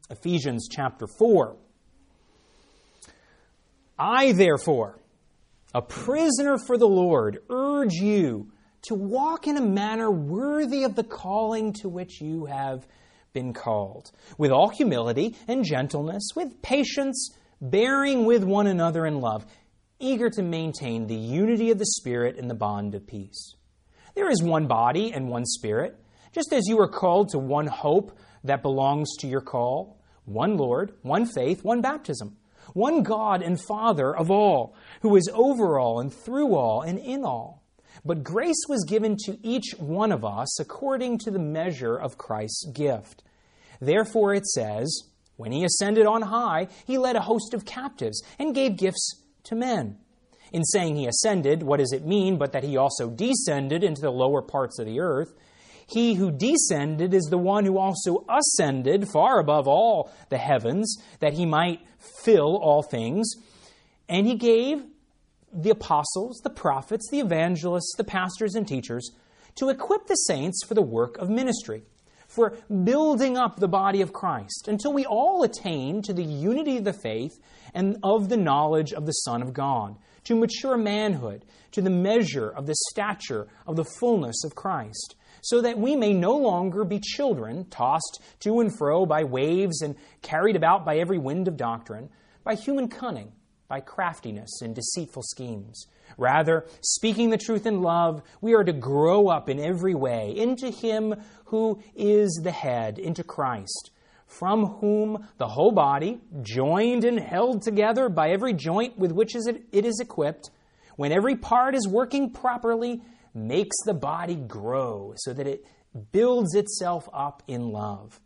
Ephesians chapter 4. I, therefore, a prisoner for the Lord, urge you to walk in a manner worthy of the calling to which you have been called, with all humility and gentleness, with patience, bearing with one another in love, eager to maintain the unity of the Spirit in the bond of peace. There is one body and one Spirit, just as you are called to one hope that belongs to your call, one Lord, one faith, one baptism, one God and Father of all, who is over all and through all and in all. But grace was given to each one of us according to the measure of Christ's gift. Therefore it says, when he ascended on high, he led a host of captives and gave gifts to men. In saying he ascended, what does it mean but that he also descended into the lower parts of the earth? He who descended is the one who also ascended far above all the heavens, that he might fill all things. And he gave the apostles, the prophets, the evangelists, the pastors and teachers to equip the saints for the work of ministry, for building up the body of Christ, until we all attain to the unity of the faith and of the knowledge of the Son of God, to mature manhood, to the measure of the stature of the fullness of Christ, so that we may no longer be children, tossed to and fro by waves and carried about by every wind of doctrine, by human cunning, by craftiness and deceitful schemes. Rather, speaking the truth in love, we are to grow up in every way into Him who is the head, into Christ, from whom the whole body, joined and held together by every joint with which it is equipped, when every part is working properly, makes the body grow so that it builds itself up in love.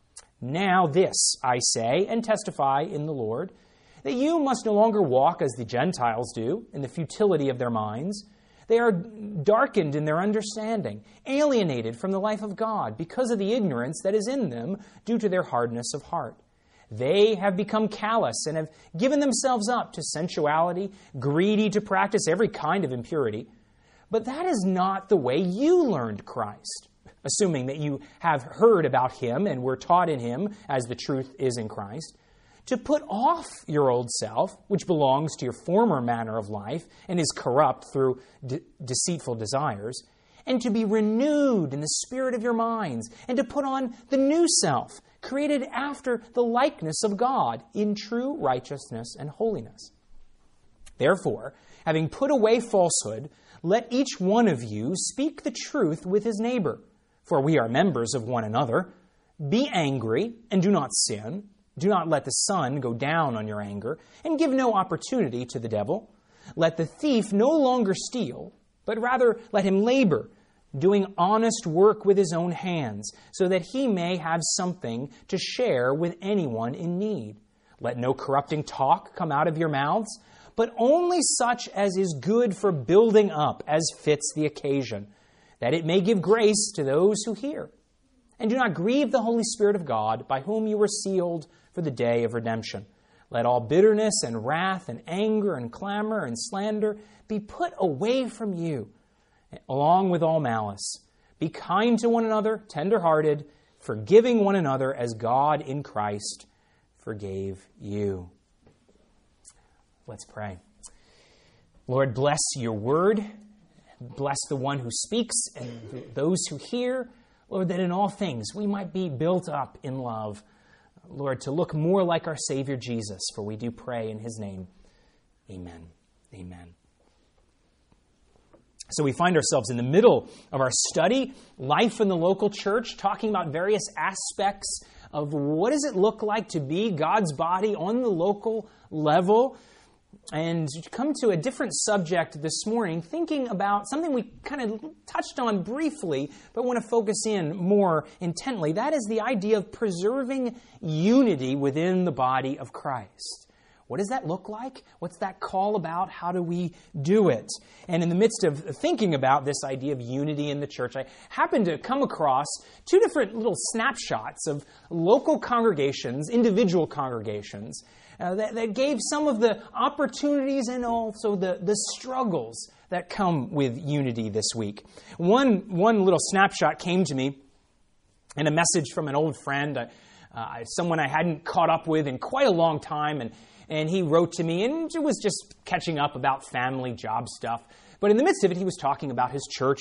Now this I say and testify in the Lord, that you must no longer walk as the Gentiles do, in the futility of their minds. They are darkened in their understanding, alienated from the life of God because of the ignorance that is in them due to their hardness of heart. They have become callous and have given themselves up to sensuality, greedy to practice every kind of impurity. But that is not the way you learned Christ, assuming that you have heard about Him and were taught in Him as the truth is in Christ, to put off your old self, which belongs to your former manner of life and is corrupt through deceitful desires, and to be renewed in the spirit of your minds, and to put on the new self, created after the likeness of God in true righteousness and holiness. Therefore, having put away falsehood, let each one of you speak the truth with his neighbor, for we are members of one another. Be angry and do not sin. Do not let the sun go down on your anger, and give no opportunity to the devil. Let the thief no longer steal, but rather let him labor, doing honest work with his own hands, so that he may have something to share with anyone in need. Let no corrupting talk come out of your mouths, but only such as is good for building up as fits the occasion, that it may give grace to those who hear. And do not grieve the Holy Spirit of God, by whom you were sealed for the day of redemption. Let all bitterness and wrath and anger and clamor and slander be put away from you, along with all malice. Be kind to one another, tender-hearted, forgiving one another as God in Christ forgave you. Let's pray. Lord, bless your word. Bless the one who speaks and those who hear. Lord, that in all things we might be built up in love. Lord, to look more like our Savior Jesus, for we do pray in His name. Amen. Amen. So we find ourselves in the middle of our study, Life in the Local Church, talking about various aspects of what does it look like to be God's body on the local level. And come to a different subject this morning, thinking about something we kind of touched on briefly, but want to focus in more intently. That is the idea of preserving unity within the body of Christ. What does that look like? What's that call about? How do we do it? And in the midst of thinking about this idea of unity in the church, I happened to come across two different little snapshots of local congregations, individual congregations, that gave some of the opportunities and also the struggles that come with unity this week. One little snapshot came to me in a message from an old friend. someone I hadn't caught up with in quite a long time, and he wrote to me, and it was just catching up about family, job stuff. But in the midst of it, he was talking about his church.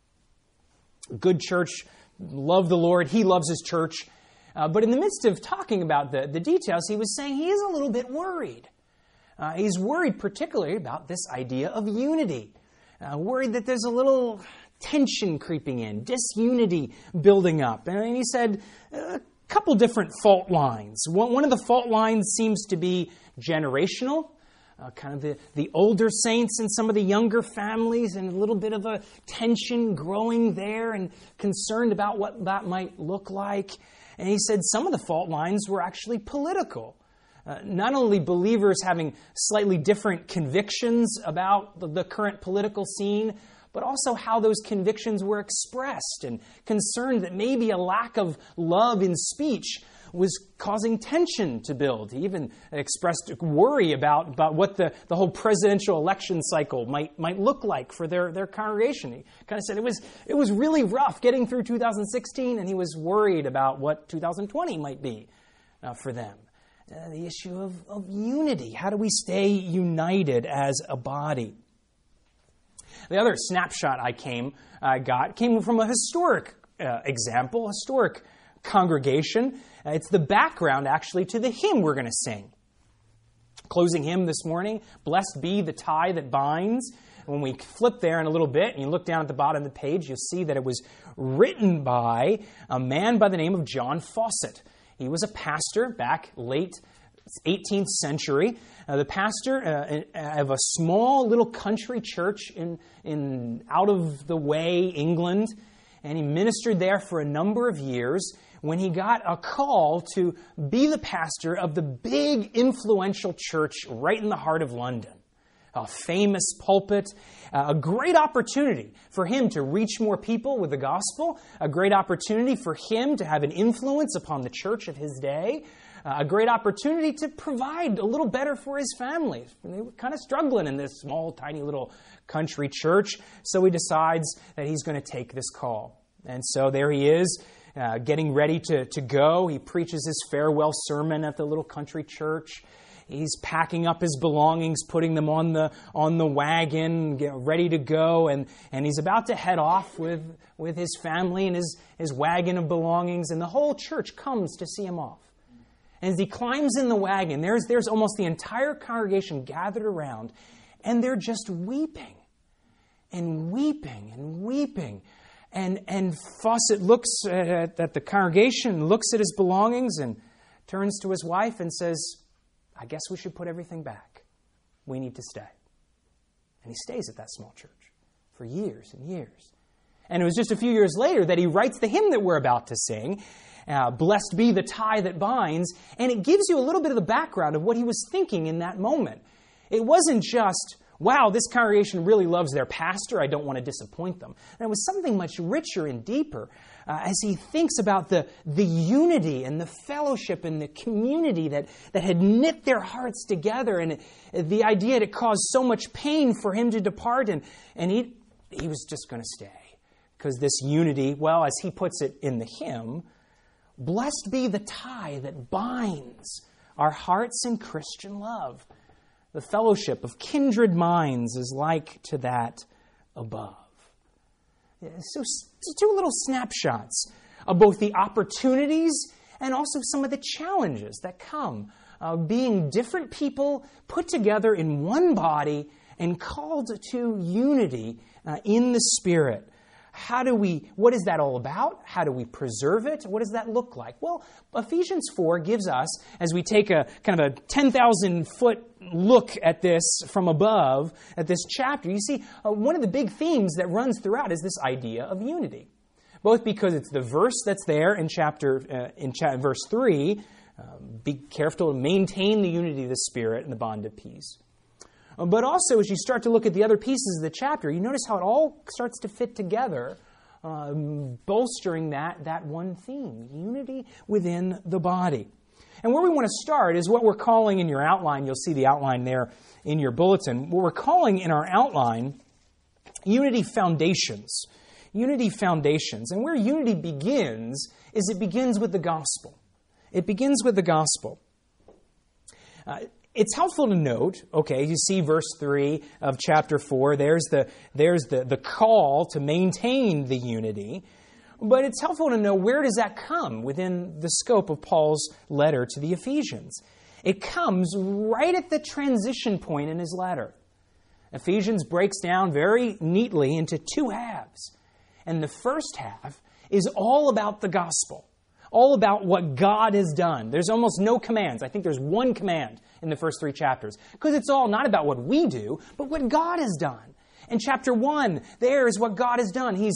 Good church, love the Lord, he loves his church. But in the midst of talking about the details, he was saying he is a little bit worried. He's worried particularly about this idea of unity. Worried that there's a little tension creeping in, disunity building up. And he said a couple different fault lines. One of the fault lines seems to be generational. Kind of the older saints and some of the younger families, and a little bit of a tension growing there and concerned about what that might look like. And he said some of the fault lines were actually political. Not only believers having slightly different convictions about the current political scene, but also how those convictions were expressed, and concerned that maybe a lack of love in speech was causing tension to build. He even expressed worry about what the whole presidential election cycle might look like for their congregation. He kind of said it was really rough getting through 2016, and he was worried about what 2020 might be for them. The issue of unity. How do we stay united as a body? The other snapshot I got came from a historic example, historic congregation. It's the background, actually, to the hymn we're going to sing. Closing hymn this morning, Blessed Be the Tie That Binds. When we flip there in a little bit and you look down at the bottom of the page, you'll see that it was written by a man by the name of John Fawcett. He was a pastor back late 18th century, the pastor of a small little country church in out-of-the-way England, and he ministered there for a number of years when he got a call to be the pastor of the big, influential church right in the heart of London. A famous pulpit, a great opportunity for him to reach more people with the gospel, a great opportunity for him to have an influence upon the church of his day, a great opportunity to provide a little better for his family. They were kind of struggling in this small, tiny little country church, so he decides that he's going to take this call. And so there he is, getting ready to go. He preaches his farewell sermon at the little country church. He's packing up his belongings, putting them on the wagon, ready to go, and he's about to head off with his family and his wagon of belongings, and the whole church comes to see him off. And as he climbs in the wagon, there's almost the entire congregation gathered around, and they're just weeping and weeping and weeping. And Fawcett looks at the congregation, looks at his belongings, and turns to his wife and says, I guess we should put everything back. We need to stay. And he stays at that small church for years and years. And it was just a few years later that he writes the hymn that we're about to sing, Blessed Be the Tie That Binds, and it gives you a little bit of the background of what he was thinking in that moment. It wasn't just, wow, this congregation really loves their pastor, I don't want to disappoint them. And it was something much richer and deeper as he thinks about the unity and the fellowship and the community that had knit their hearts together, and the idea that it caused so much pain for him to depart, and he was just going to stay. Because this unity, well, as he puts it in the hymn, blessed be the tie that binds our hearts in Christian love. The fellowship of kindred minds is like to that above. So two little snapshots of both the opportunities and also some of the challenges that come of being different people put together in one body and called to unity in the Spirit. What is that all about? How do we preserve it? What does that look like? Well, Ephesians 4 gives us, as we take a kind of a 10,000-foot look at this from above, at this chapter, you see one of the big themes that runs throughout is this idea of unity. Both because it's the verse that's there in verse 3, be careful to maintain the unity of the Spirit and the bond of peace. But also, as you start to look at the other pieces of the chapter, you notice how it all starts to fit together, bolstering that one theme, unity within the body. And where we want to start is what we're calling in your outline, you'll see the outline there in your bulletin, what we're calling in our outline, unity foundations. Unity foundations. And where unity begins is it begins with the gospel. It begins with the gospel. It's helpful to note, okay, you see verse 3 of chapter 4, there's the call to maintain the unity, but it's helpful to know, where does that come within the scope of Paul's letter to the Ephesians? It comes right at the transition point in his letter. Ephesians breaks down very neatly into two halves. And the first half is all about the gospel, all about what God has done. There's almost no commands. I think there's one command in the first 3 chapters, because it's all not about what we do, but what God has done. In chapter 1, there is what God has done. He's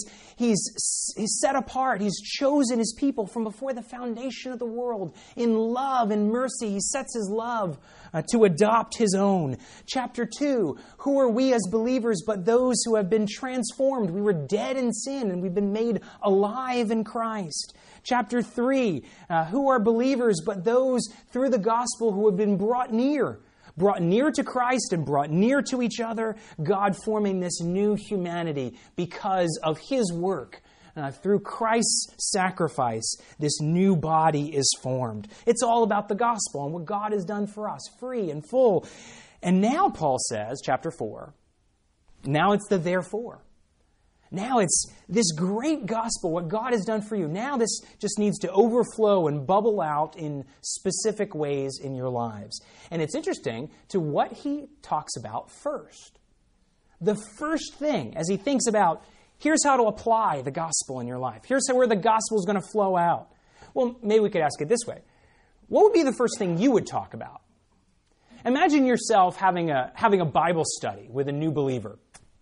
set apart. He's chosen His people from before the foundation of the world. In love and mercy, He sets His love to adopt His own. Chapter 2, who are we as believers but those who have been transformed? We were dead in sin and we've been made alive in Christ. Chapter 3, who are believers but those through the gospel who have been brought near to Christ and brought near to each other, God forming this new humanity because of His work. Through Christ's sacrifice, this new body is formed. It's all about the gospel and what God has done for us, free and full. And now Paul says, chapter 4, now it's the therefore. Now it's this great gospel, what God has done for you. Now this just needs to overflow and bubble out in specific ways in your lives. And it's interesting to what he talks about first. The first thing, as he thinks about, here's how to apply the gospel in your life. Here's where the gospel is going to flow out. Well, maybe we could ask it this way. What would be the first thing you would talk about? Imagine yourself having a Bible study with a new believer.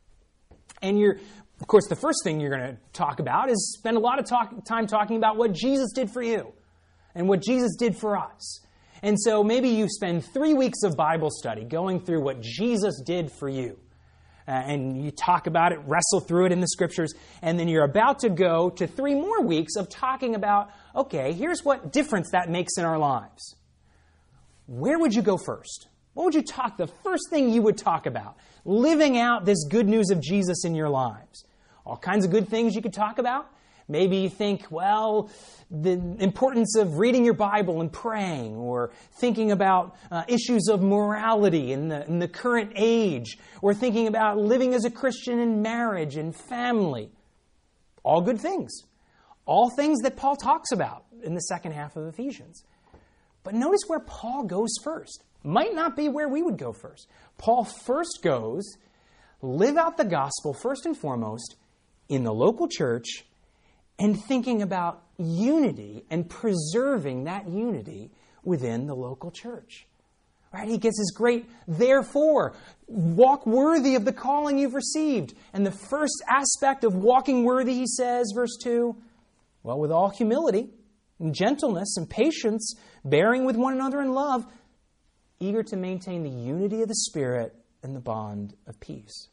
And of course, the first thing you're going to talk about is spend a lot of time talking about what Jesus did for you and what Jesus did for us. And so maybe you spend 3 weeks of Bible study going through what Jesus did for you. And you talk about it, wrestle through it in the Scriptures, and then you're about to go to 3 more weeks of talking about, okay, here's what difference that makes in our lives. Where would you go first? What would you talk, the first thing you would talk about? Living out this good news of Jesus in your lives. All kinds of good things you could talk about. Maybe you think, well, the importance of reading your Bible and praying, or thinking about issues of morality in the current age, or thinking about living as a Christian in marriage and family. All good things. All things that Paul talks about in the second half of Ephesians. But notice where Paul goes first. Might not be where we would go first. Paul first goes, live out the gospel first and foremost in the local church, and thinking about unity and preserving that unity within the local church. Right? He gets his great, therefore, walk worthy of the calling you've received. And the first aspect of walking worthy, he says, verse 2, well, with all humility and gentleness and patience, bearing with one another in love, eager to maintain the unity of the Spirit and the bond of peace.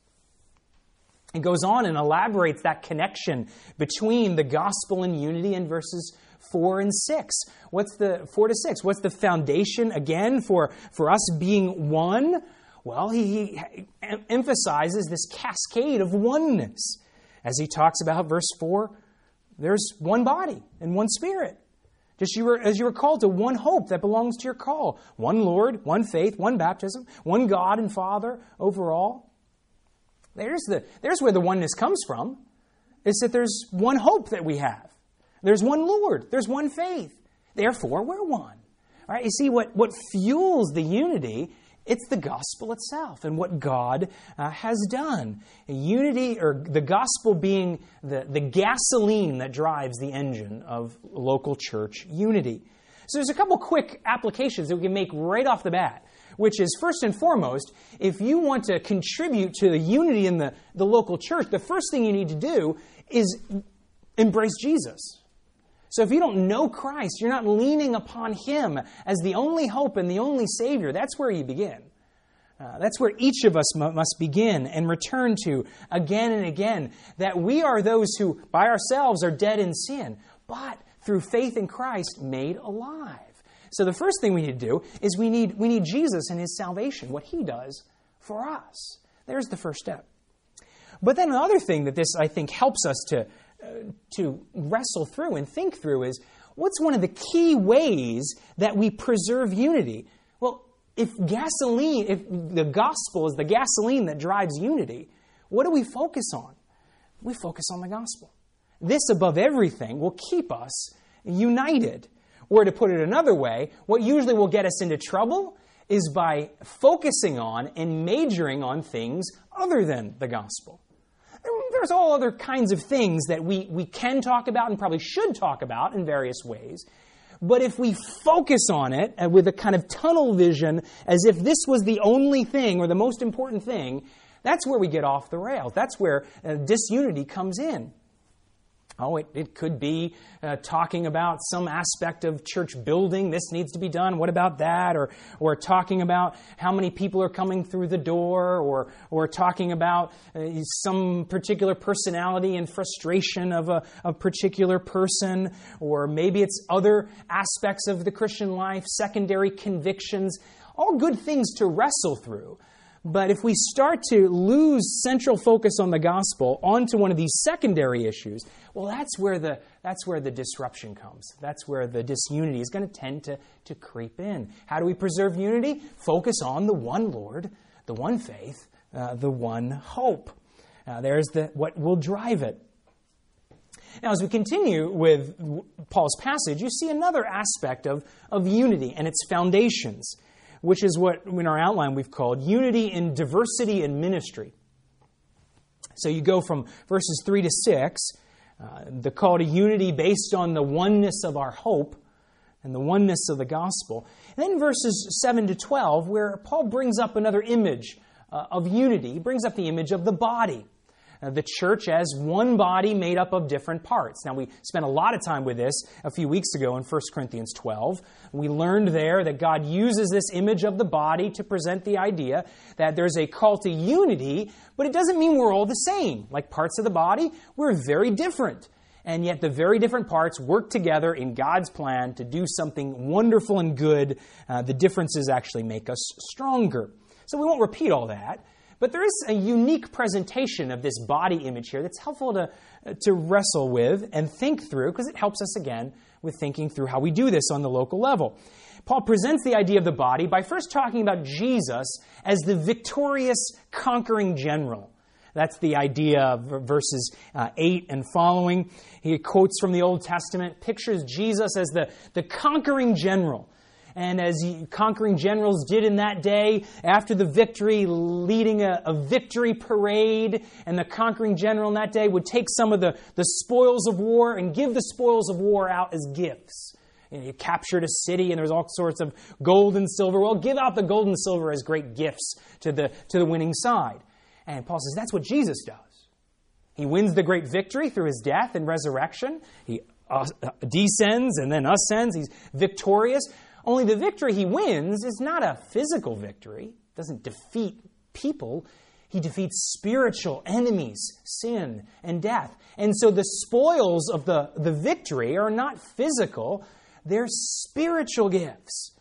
It goes on and elaborates that connection between the gospel and unity in verses 4 and 6. What's the 4 to 6? What's the foundation, again, for us being one? Well, he emphasizes this cascade of oneness. As he talks about verse 4, there's one body and one Spirit. Just as you were called to one hope that belongs to your call. One Lord, one faith, one baptism, one God and Father over all. There's where the oneness comes from. It's that there's one hope that we have. There's one Lord. There's one faith. Therefore, we're one. All right? You see, what fuels the unity, it's the gospel itself and what God has done. Unity, or the gospel being the gasoline that drives the engine of local church unity. So there's a couple quick applications that we can make right off the bat, which is, first and foremost, if you want to contribute to the unity in the local church, the first thing you need to do is embrace Jesus. So if you don't know Christ, you're not leaning upon Him as the only hope and the only Savior, that's where you begin. That's where each of us must begin and return to again and again, that we are those who by ourselves are dead in sin, but through faith in Christ made alive. So the first thing we need to do is we need Jesus and His salvation, what He does for us. There's the first step. But then another thing that this, I think, helps us to wrestle through and think through is, what's one of the key ways that we preserve unity? Well, if the gospel is the gasoline that drives unity, what do we focus on? We focus on the gospel. This, above everything, will keep us united. Or to put it another way, what usually will get us into trouble is by focusing on and majoring on things other than the gospel. There's all other kinds of things that we can talk about and probably should talk about in various ways. But if we focus on it with a kind of tunnel vision as if this was the only thing or the most important thing, that's where we get off the rails. That's where disunity comes in. Oh, it could be talking about some aspect of church building. This needs to be done. What about that? Or talking about how many people are coming through the door, or talking about some particular personality and frustration of a particular person, or maybe it's other aspects of the Christian life, secondary convictions, all good things to wrestle through. But if we start to lose central focus on the gospel onto one of these secondary issues, well, that's where the disruption comes. That's where the disunity is going to tend to creep in. How do we preserve unity? Focus on the one Lord, the one faith, the one hope. There's what will drive it. Now, as we continue with Paul's passage, you see another aspect of unity and its foundations, which is what in our outline we've called unity in diversity in ministry. So you go from verses 3 to 6, the call to unity based on the oneness of our hope and the oneness of the gospel. And then verses 7 to 12, where Paul brings up another image of unity. He brings up the image of the body. The church as one body made up of different parts. Now, we spent a lot of time with this a few weeks ago in 1 Corinthians 12. We learned there that God uses this image of the body to present the idea that there's a call to unity, but it doesn't mean we're all the same. Like parts of the body, we're very different. And yet the very different parts work together in God's plan to do something wonderful and good. The differences actually make us stronger. So we won't repeat all that. But there is a unique presentation of this body image here that's helpful to wrestle with and think through, because it helps us, again, with thinking through how we do this on the local level. Paul presents the idea of the body by first talking about Jesus as the victorious, conquering general. That's the idea of verses 8 and following. He quotes from the Old Testament, pictures Jesus as the conquering general. And as conquering generals did in that day, after the victory, leading a victory parade, and the conquering general in that day would take some of the spoils of war and give the spoils of war out as gifts. You captured a city and there's all sorts of gold and silver. Well, give out the gold and silver as great gifts to the winning side. And Paul says that's what Jesus does. He wins the great victory through his death and resurrection. He descends and then ascends. He's victorious. Only the victory he wins is not a physical victory. He doesn't defeat people. He defeats spiritual enemies, sin and death. And so the spoils of the victory are not physical. They're spiritual gifts.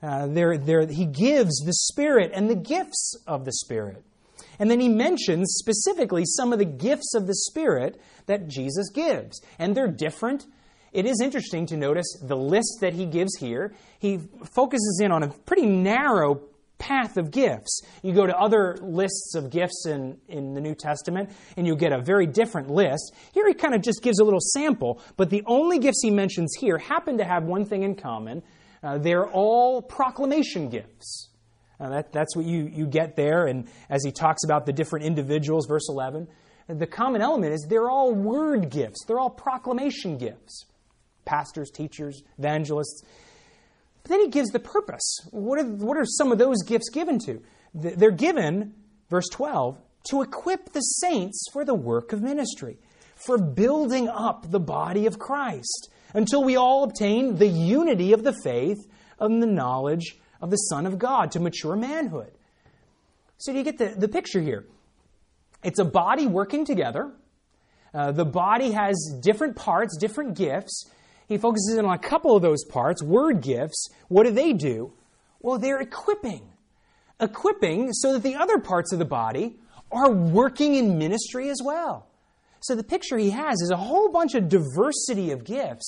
He gives the Spirit and the gifts of the Spirit. And then he mentions specifically some of the gifts of the Spirit that Jesus gives. And they're different. It is interesting to notice the list that he gives here. He focuses in on a pretty narrow path of gifts. You go to other lists of gifts in the New Testament, and you'll get a very different list. Here he kind of just gives a little sample, but the only gifts he mentions here happen to have one thing in common. They're all proclamation gifts. That's what you get there, and as he talks about the different individuals, verse 11, the common element is they're all word gifts. They're all proclamation gifts. Pastors, teachers, evangelists. But then he gives the purpose. What are some of those gifts given to? They're given, verse 12, to equip the saints for the work of ministry, for building up the body of Christ, until we all obtain the unity of the faith and the knowledge of the Son of God, to mature manhood. So do you get the picture here? It's a body working together. The body has different parts, different gifts. He focuses in on a couple of those parts, word gifts. What do? Well, they're equipping. Equipping so that the other parts of the body are working in ministry as well. So the picture he has is a whole bunch of diversity of gifts,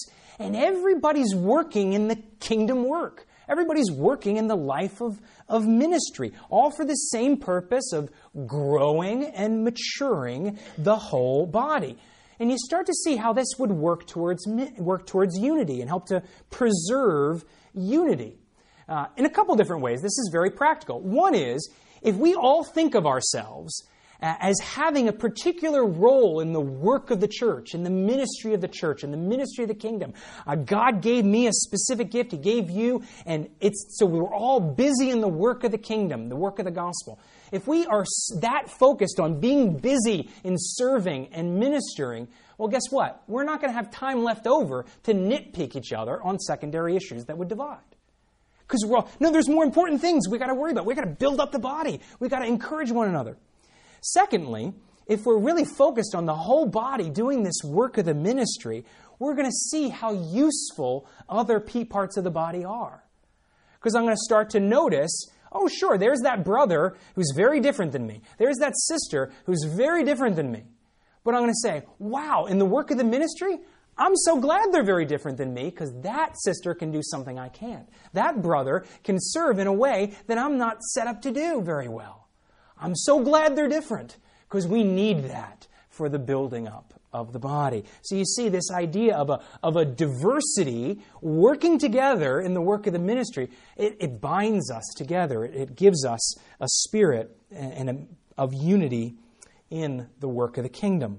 And everybody's working in the kingdom work. Everybody's working in the life of ministry, all for the same purpose of growing and maturing the whole body. And you start to see how this would work towards unity and help to preserve unity. In a couple different ways. This is very practical. One is, if we all think of ourselves as having a particular role in the work of the church, in the ministry of the church, in the ministry of the kingdom. God gave me a specific gift. He gave you, and so we were all busy in the work of the kingdom, the work of the gospel. If we are that focused on being busy in serving and ministering, well, guess what? We're not going to have time left over to nitpick each other on secondary issues that would divide. Because there's more important things we got to worry about. We got to build up the body. We got to encourage one another. Secondly, if we're really focused on the whole body doing this work of the ministry, we're going to see how useful other parts of the body are. Because I'm going to start to notice, oh, sure, there's that brother who's very different than me. There's that sister who's very different than me. But I'm going to say, wow, in the work of the ministry, I'm so glad they're very different than me because that sister can do something I can't. That brother can serve in a way that I'm not set up to do very well. I'm so glad they're different because we need that for the building up of the body. So you see this idea of a diversity working together in the work of the ministry. It binds us together. It gives us a spirit of unity in the work of the kingdom.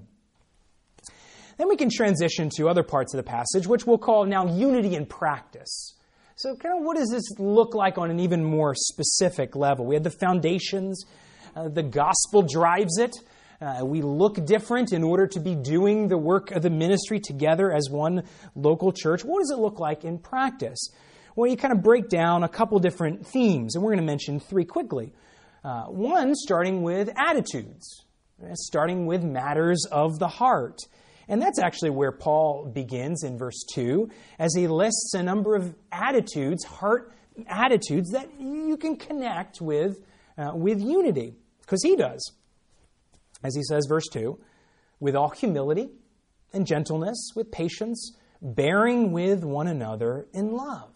Then we can transition to other parts of the passage, which we'll call now unity in practice. So kind of what does this look like on an even more specific level? We had the foundations. The gospel drives it. We look different in order to be doing the work of the ministry together as one local church. What does it look like in practice? Well, you kind of break down a couple different themes, and we're going to mention three quickly. One, starting with attitudes, starting with matters of the heart. And that's actually where Paul begins in verse 2, as he lists a number of attitudes, heart attitudes, that you can connect with unity. Because he does. As he says, verse 2, with all humility and gentleness, with patience, bearing with one another in love.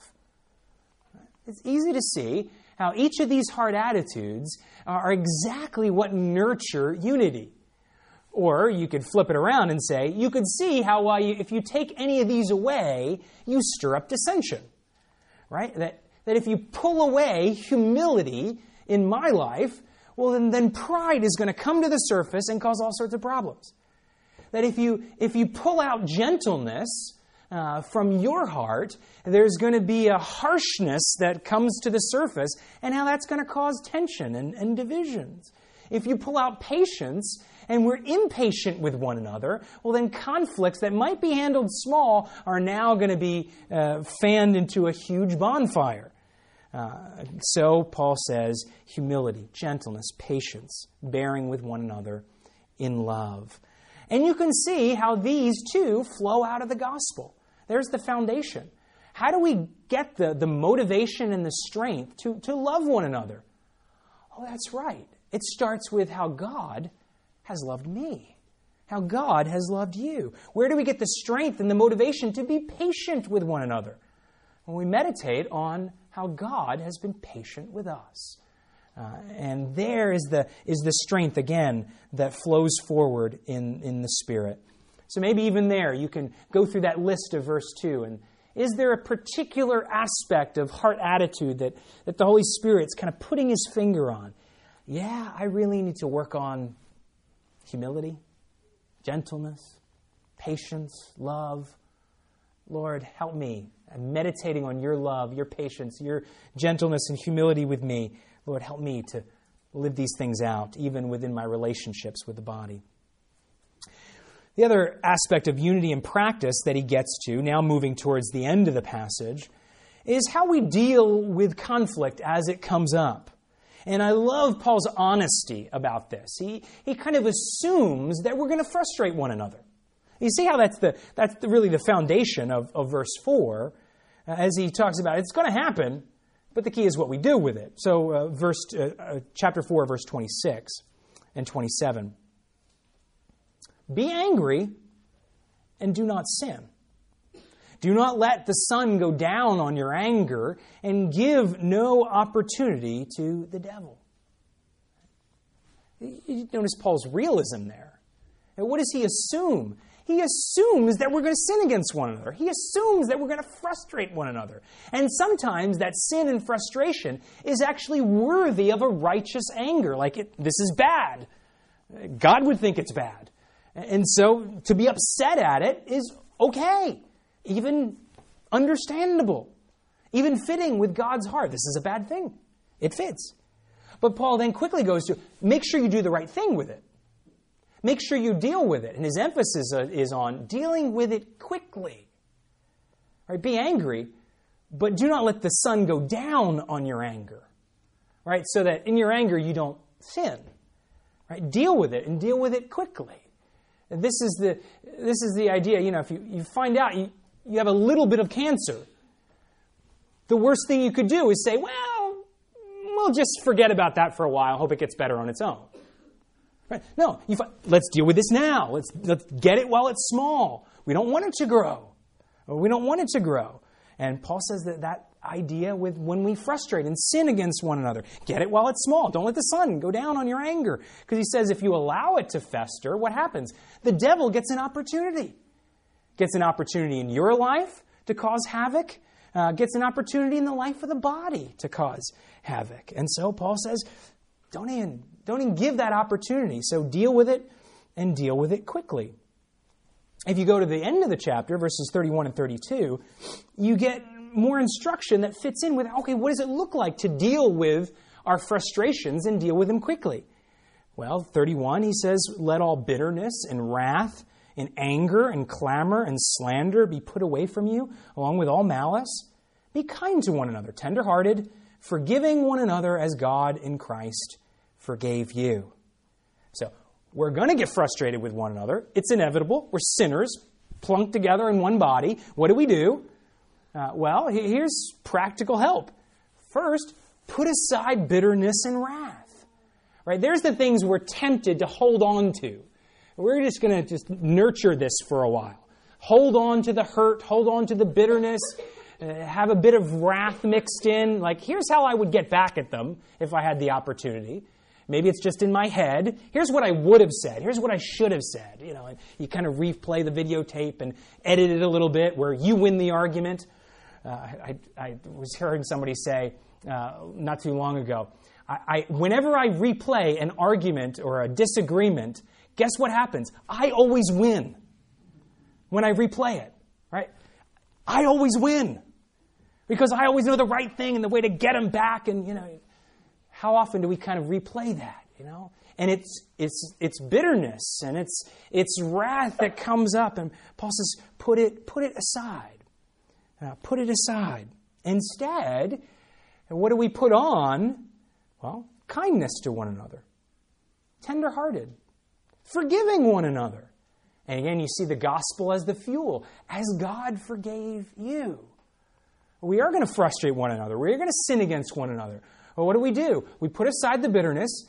It's easy to see how each of these heart attitudes are exactly what nurture unity. Or you could flip it around and say, you could see how if you take any of these away, you stir up dissension. Right? That if you pull away humility in my life, well, then pride is going to come to the surface and cause all sorts of problems. That if you pull out gentleness from your heart, there's going to be a harshness that comes to the surface, and how that's going to cause tension and divisions. If you pull out patience, and we're impatient with one another, well, then conflicts that might be handled small are now going to be fanned into a huge bonfire. So Paul says, humility, gentleness, patience, bearing with one another in love. And you can see how these two flow out of the gospel. There's the foundation. How do we get the motivation and the strength to love one another? Oh, that's right. It starts with how God has loved me, how God has loved you. Where do we get the strength and the motivation to be patient with one another? When we meditate on how God has been patient with us. And there is the strength, again, that flows forward in the Spirit. So maybe even there you can go through that list of verse 2. And is there a particular aspect of heart attitude that the Holy Spirit's kind of putting His finger on? Yeah, I really need to work on humility, gentleness, patience, love. Lord, help me. I'm meditating on your love, your patience, your gentleness and humility with me. Lord, help me to live these things out, even within my relationships with the body. The other aspect of unity in practice that he gets to, now moving towards the end of the passage, is how we deal with conflict as it comes up. And I love Paul's honesty about this. He kind of assumes that we're going to frustrate one another. You see how that's really the foundation of verse 4, as he talks about it's going to happen, but the key is what we do with it. So chapter 4, verse 26 and 27. Be angry and do not sin. Do not let the sun go down on your anger, and give no opportunity to the devil. You notice Paul's realism there. And what does he assume? He assumes that we're going to sin against one another. He assumes that we're going to frustrate one another. And sometimes that sin and frustration is actually worthy of a righteous anger. Like, this is bad. God would think it's bad. And so to be upset at it is okay. Even understandable. Even fitting with God's heart. This is a bad thing. It fits. But Paul then quickly goes to, make sure you do the right thing with it. Make sure you deal with it. And his emphasis is on dealing with it quickly. Right? Be angry, but do not let the sun go down on your anger. Right? So that in your anger you don't sin. Right? Deal with it, and deal with it quickly. And this is the idea. You know, if you find out you have a little bit of cancer, the worst thing you could do is say, well, we'll just forget about that for a while, hope it gets better on its own. Right? No, let's deal with this now. Let's get it while it's small. We don't want it to grow. We don't want it to grow. And Paul says that idea with when we frustrate and sin against one another, get it while it's small. Don't let the sun go down on your anger. Because he says if you allow it to fester, what happens? The devil gets an opportunity. Gets an opportunity in your life to cause havoc. Gets an opportunity in the life of the body to cause havoc. And so Paul says, don't even give that opportunity. So deal with it, and deal with it quickly. If you go to the end of the chapter, verses 31 and 32, you get more instruction that fits in with, okay, what does it look like to deal with our frustrations and deal with them quickly? Well, 31, he says, let all bitterness and wrath and anger and clamor and slander be put away from you, along with all malice. Be kind to one another, tender-hearted, forgiving one another as God in Christ forgave you. So, we're going to get frustrated with one another. It's inevitable. We're sinners, plunked together in one body. What do? Well, here's practical help. First, put aside bitterness and wrath. Right? There's the things we're tempted to hold on to. We're just going to nurture this for a while. Hold on to the hurt, hold on to the bitterness, have a bit of wrath mixed in. Like, here's how I would get back at them if I had the opportunity. Maybe it's just in my head. Here's what I would have said. Here's what I should have said. You know, and you kind of replay the videotape and edit it a little bit where you win the argument. I was hearing somebody say not too long ago, whenever I replay an argument or a disagreement, guess what happens? I always win when I replay it, right? I always win because I always know the right thing and the way to get them back. And, you know, how often do we kind of replay that, you know? And it's bitterness and it's wrath that comes up. And Paul says, put it aside. Put it aside. Instead, what do we put on? Well, kindness to one another. Tender-hearted. Forgiving one another. And again, you see the gospel as the fuel. As God forgave you. We are going to frustrate one another. We are going to sin against one another. Well, what do? We put aside the bitterness.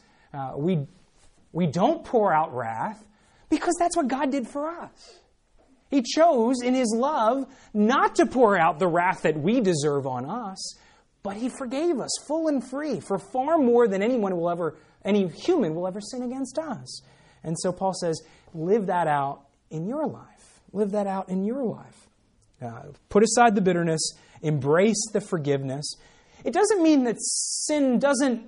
We don't pour out wrath because that's what God did for us. He chose in His love not to pour out the wrath that we deserve on us, but He forgave us full and free for far more than any human will ever sin against us. And so Paul says, live that out in your life. Live that out in your life. Put aside the bitterness. Embrace the forgiveness. It doesn't mean that sin doesn't,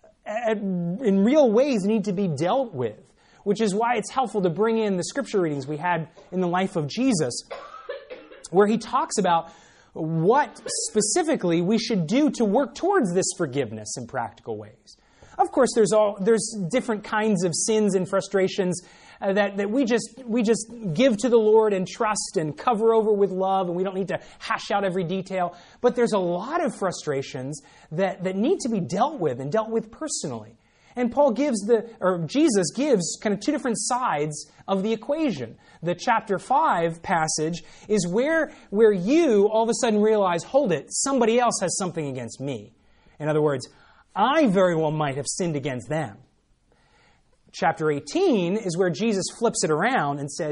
in real ways, need to be dealt with, which is why it's helpful to bring in the scripture readings we had in the life of Jesus, where he talks about what specifically we should do to work towards this forgiveness in practical ways. Of course, there's different kinds of sins and frustrations that we just give to the Lord and trust and cover over with love, and we don't need to hash out every detail. But there's a lot of frustrations that need to be dealt with and dealt with personally. And Jesus gives kind of two different sides of the equation. The chapter 5 passage is where you all of a sudden realize, hold it, somebody else has something against me. In other words, I very well might have sinned against them. Chapter 18 is where Jesus flips it around and says,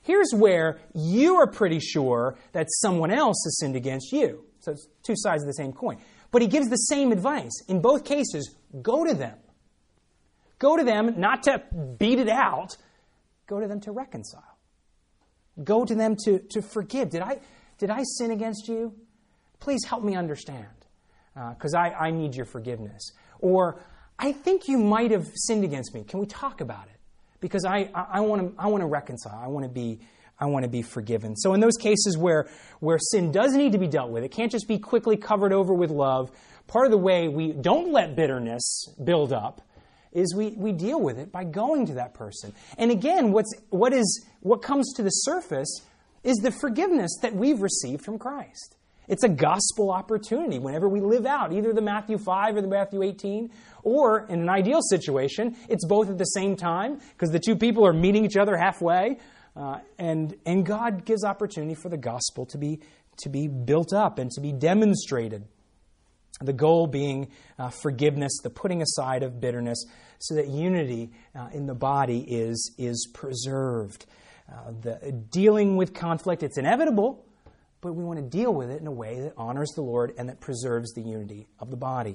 Here's where you are pretty sure that someone else has sinned against you. So it's two sides of the same coin. But he gives the same advice. In both cases, go to them. Go to them not to beat it out. Go to them to reconcile. Go to them to forgive. Did I sin against you? Please help me understand, because I need your forgiveness. Or, I think you might have sinned against me. Can we talk about it? Because I want to reconcile. I want to be forgiven. So in those cases where sin does need to be dealt with, it can't just be quickly covered over with love. Part of the way we don't let bitterness build up is we deal with it by going to that person. And again, what comes to the surface is the forgiveness that we've received from Christ. It's a gospel opportunity whenever we live out either the Matthew 5 or the Matthew 18, or in an ideal situation, it's both at the same time because the two people are meeting each other halfway, and God gives opportunity for the gospel to be built up and to be demonstrated. The goal being forgiveness, the putting aside of bitterness, so that unity in the body is preserved. The dealing with conflict, it's inevitable, but we want to deal with it in a way that honors the Lord and that preserves the unity of the body.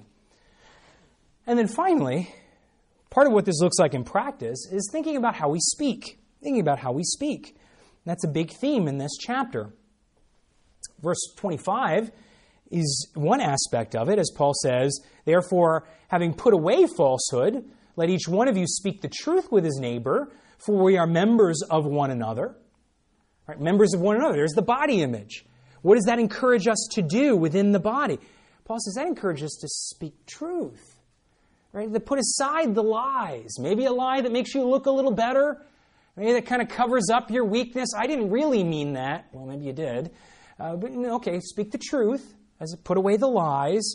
And then finally, part of what this looks like in practice is thinking about how we speak. Thinking about how we speak. And that's a big theme in this chapter. Verse 25 is one aspect of it, as Paul says, "Therefore, having put away falsehood, let each one of you speak the truth with his neighbor, for we are members of one another." Right? Members of one another. There's the body image. What does that encourage us to do within the body? Paul says that encourages us to speak truth. Right? To put aside the lies. Maybe a lie that makes you look a little better. Maybe that kind of covers up your weakness. I didn't really mean that. Well, maybe you did. But okay, speak the truth. As put away the lies.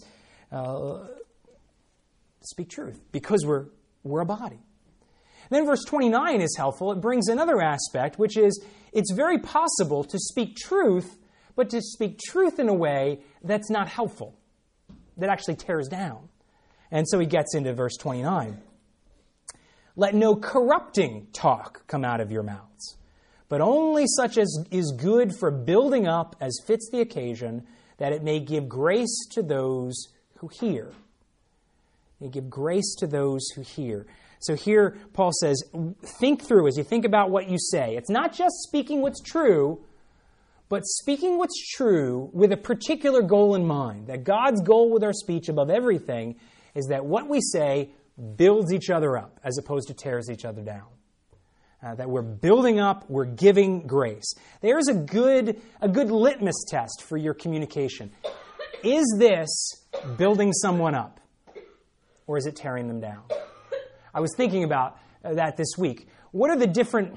Speak truth. Because we're a body. Then verse 29 is helpful. It brings another aspect, which is it's very possible to speak truth, but to speak truth in a way that's not helpful, that actually tears down. And so he gets into verse 29. "Let no corrupting talk come out of your mouths, but only such as is good for building up as fits the occasion, that it may give grace to those who hear." May give grace to those who hear. So here Paul says, think through as you think about what you say. It's not just speaking what's true, but speaking what's true with a particular goal in mind. That God's goal with our speech above everything is that what we say builds each other up as opposed to tears each other down. That we're building up, we're giving grace. There's a good litmus test for your communication. Is this building someone up, or is it tearing them down? I was thinking about that this week. What are the different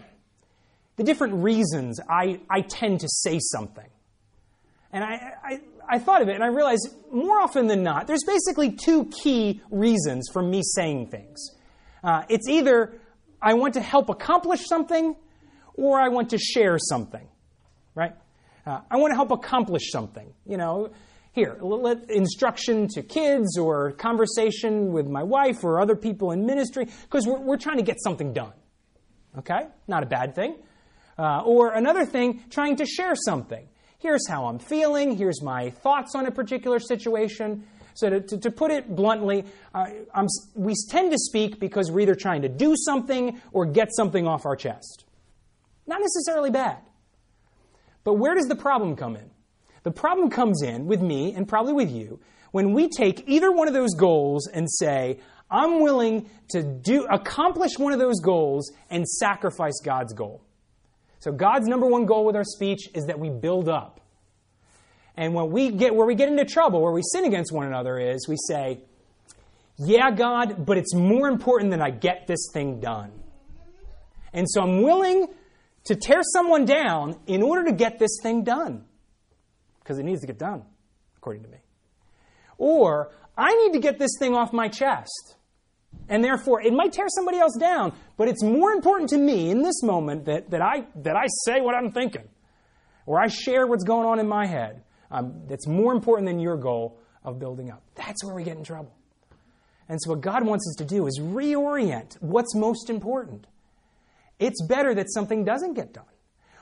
reasons I tend to say something? And I thought of it, and I realized more often than not, there's basically two key reasons for me saying things. It's either I want to help accomplish something, or I want to share something, right? I want to help accomplish something. Here, instruction to kids or conversation with my wife or other people in ministry, because we're trying to get something done. Okay? Not a bad thing. Or another thing, trying to share something. Here's how I'm feeling. Here's my thoughts on a particular situation. So to put it bluntly, we tend to speak because we're either trying to do something or get something off our chest. Not necessarily bad. But where does the problem come in? The problem comes in with me and probably with you when we take either one of those goals and say, I'm willing to accomplish one of those goals and sacrifice God's goal. So God's number one goal with our speech is that we build up. And where we get into trouble, where we sin against one another is we say, yeah, God, but it's more important that I get this thing done. And so I'm willing to tear someone down in order to get this thing done. Because it needs to get done, according to me. Or, I need to get this thing off my chest. And therefore, it might tear somebody else down, but it's more important to me in this moment that I say what I'm thinking. Or I share what's going on in my head. That's more important than your goal of building up. That's where we get in trouble. And so what God wants us to do is reorient what's most important. It's better that something doesn't get done.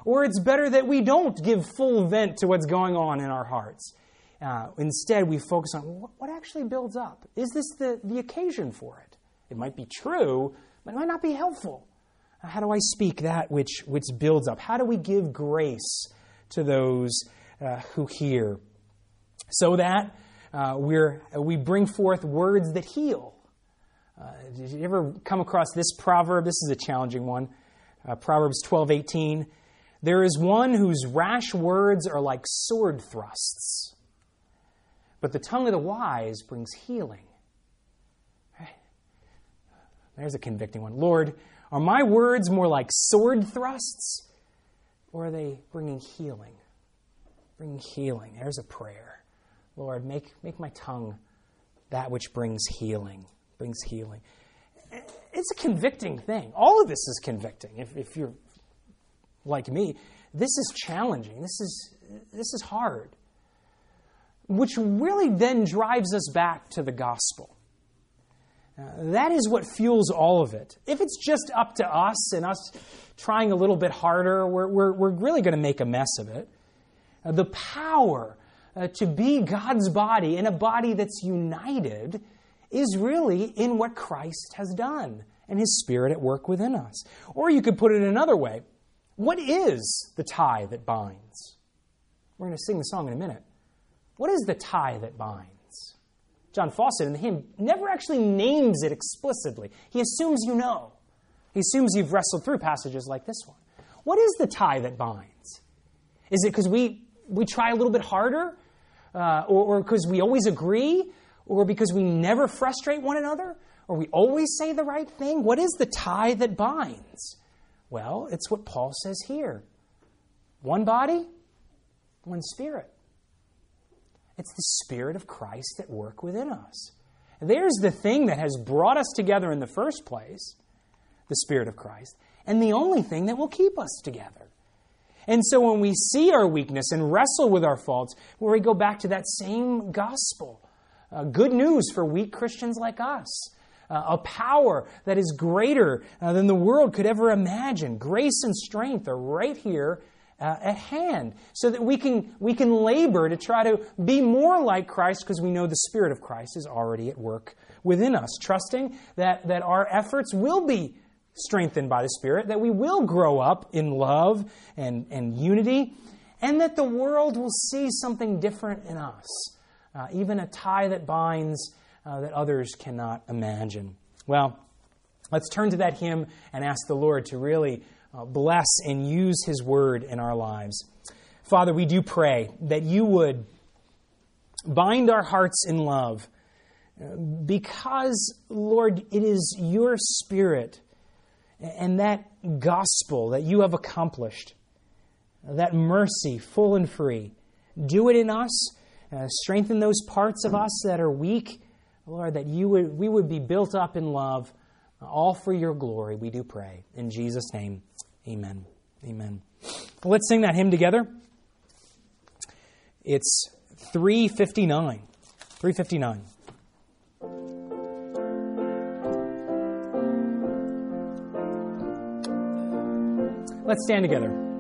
Or it's better that we don't give full vent to what's going on in our hearts. Instead, we focus on what actually builds up. Is this the occasion for it? It might be true, but it might not be helpful. How do I speak that which builds up? How do we give grace to those who hear? So that we bring forth words that heal. Did you ever come across this proverb? This is a challenging one. Proverbs 12:18. There is one whose rash words are like sword thrusts, but the tongue of the wise brings healing. There's a convicting one. Lord, are my words more like sword thrusts, or are they bringing healing? Bringing healing. There's a prayer. Lord, make my tongue that which brings healing. Brings healing. It's a convicting thing. All of this is convicting. If you're like me, this is challenging. This is hard. Which really then drives us back to the gospel. That is what fuels all of it. If it's just up to us and us trying a little bit harder, we're really going to make a mess of it. The power to be God's body and a body that's united is really in what Christ has done and His Spirit at work within us. Or you could put it another way. What is the tie that binds? We're going to sing the song in a minute. What is the tie that binds? John Fawcett in the hymn never actually names it explicitly. He assumes you know. He assumes you've wrestled through passages like this one. What is the tie that binds? Is it because we try a little bit harder? Or because we always agree? Or because we never frustrate one another? Or we always say the right thing? What is the tie that binds? Well, it's what Paul says here. One body, one Spirit. It's the Spirit of Christ at work within us. There's the thing that has brought us together in the first place, the Spirit of Christ, and the only thing that will keep us together. And so when we see our weakness and wrestle with our faults, where we go back to that same gospel, good news for weak Christians like us, a power that is greater than the world could ever imagine. Grace and strength are right here at hand, so that we can labor to try to be more like Christ because we know the Spirit of Christ is already at work within us, trusting that our efforts will be strengthened by the Spirit, that we will grow up in love and unity, and that the world will see something different in us, even a tie that binds that others cannot imagine. Well, let's turn to that hymn and ask the Lord to really bless and use His Word in our lives. Father, we do pray that You would bind our hearts in love because, Lord, it is Your Spirit and that gospel that You have accomplished, that mercy, full and free. Do it in us. Strengthen those parts of us that are weak, Lord, that we would be built up in love, all for Your glory, we do pray. In Jesus' name, amen. Amen. Well, let's sing that hymn together. It's 359. 359. Let's stand together.